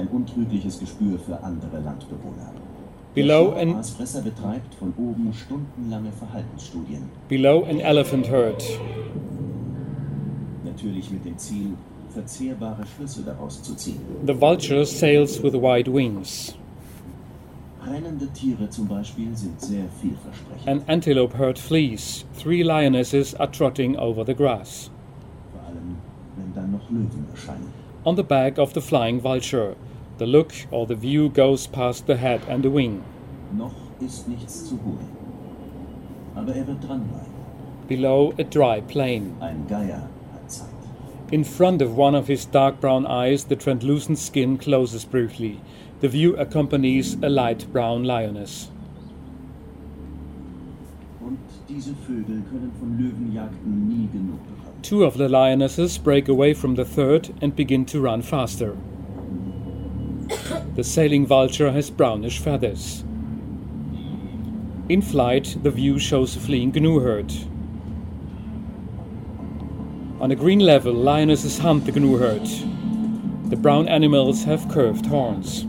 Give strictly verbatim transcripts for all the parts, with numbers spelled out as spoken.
ein untrügliches Gespür für andere Landbewohner. Below Der an, Aasfresser betreibt von oben stundenlange Verhaltensstudien. below an elephant herd. Natürlich mit dem Ziel, verzehrbare Schlüsse daraus zu ziehen. The vulture sails with wide wings. Rennende Tiere zum Beispiel sind sehr vielversprechend. An antelope herd flees. Three lionesses are trotting over the grass. Vor allem, wenn dann noch Löwen erscheinen. On the back of the flying vulture, the look or the view goes past the head and the wing. Noch ist nichts zu holen. Aber er wird dranbleiben. Below a dry plain. Ein Geier hat Zeit. In front of one of his dark brown eyes, the translucent skin closes briefly. The view accompanies a light brown lioness. Und diese Vögel können von Löwenjagden nie genug bekommen. Two of the lionesses break away from the third and begin to run faster. The sailing vulture has brownish feathers. In flight, the view shows a fleeing gnu herd. On a green level, lionesses hunt the gnu herd. The brown animals have curved horns.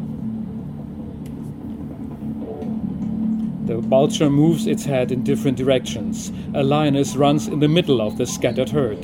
The vulture moves its head in different directions. A lioness runs in the middle of the scattered herd.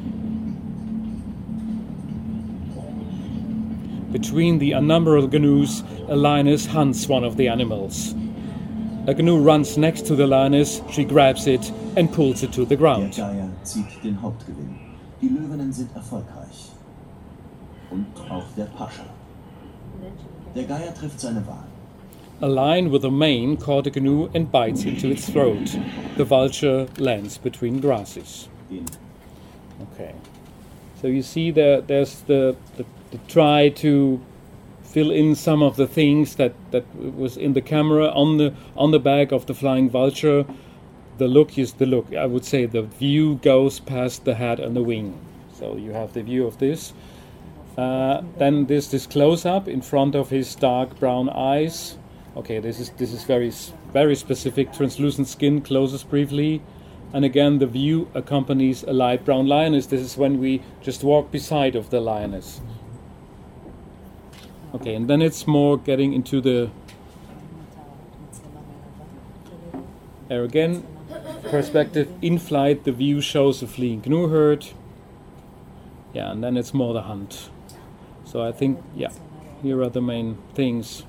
Between the unnumbered gnus, a lioness hunts one of the animals. A gnu runs next to the lioness, she grabs it and pulls it to the Der ground. Geier zieht den Hauptgewinn. Die Löwinnen sind erfolgreich. Und auch der Pascha. Der Geier trifft seine Wahl. A lion with a mane caught a gnu and bites into its throat. The vulture lands between grasses. Den Okay. So you see there, there's the, the, the try to fill in some of the things that, that was in the camera on the on the back of the flying vulture. The look is the look. I would say the view goes past the head and the wing. So you have the view of this. Uh, then there's this close-up in front of his dark brown eyes. Okay, this is this is very s- very specific. Translucent skin closes briefly, and again the view accompanies a light brown lioness. This is when we just walk beside of the lioness. Okay, and then it's more getting into the there again perspective in flight. The view shows a fleeing gnu herd. Yeah, and then it's more the hunt. So I think yeah, here are the main things.